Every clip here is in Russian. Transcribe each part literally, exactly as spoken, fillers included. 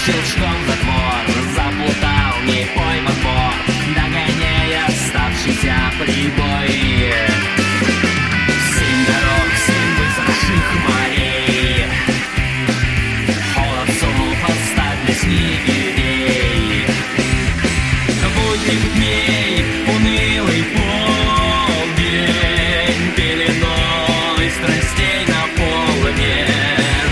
щелчком затвор заплутал, не пойман вор, догоняя оставшийся прибой. Семь дорог, семь высохших морей, холодцов оставь для снегирей. Будних дней унылый полдень, пеленой страстей наполнен,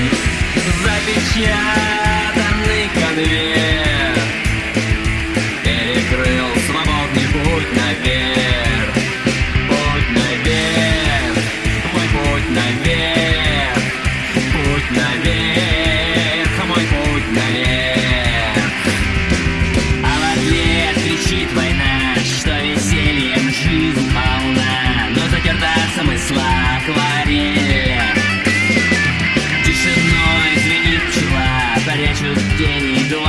запечатанный конверт перекрыл свободный путь наверх. Путь наверх, мой путь наверх, путь наверх, мой путь наверх. А в ответ кричит война, что весельем жизнь полна, но затерта смысла акварель. Тишиной звенит пчела, прячут день и до